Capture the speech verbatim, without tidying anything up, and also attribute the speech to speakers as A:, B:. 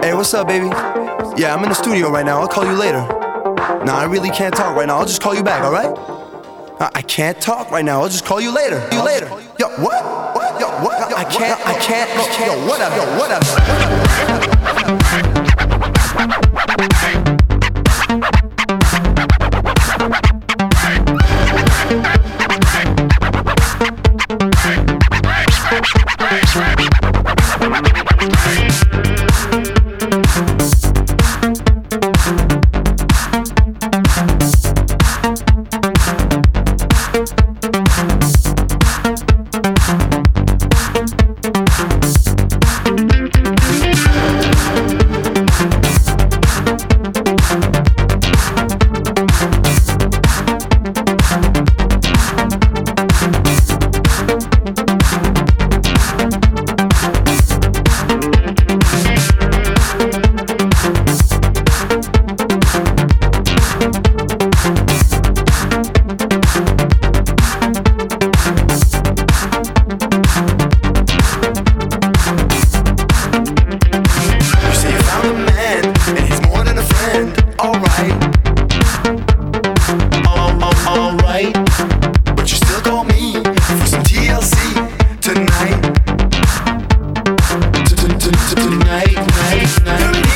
A: Hey, what's up, baby? Yeah, I'm in the studio right now. I'll call you later. Nah, I really can't talk right now. I'll just call you back, alright? I, I can't talk right now. I'll just call you later. You later. Yo, what? What? Yo, what? Yo, I can't. I can't. Yo, what up? Yo, what up?
B: Tonight, night, night.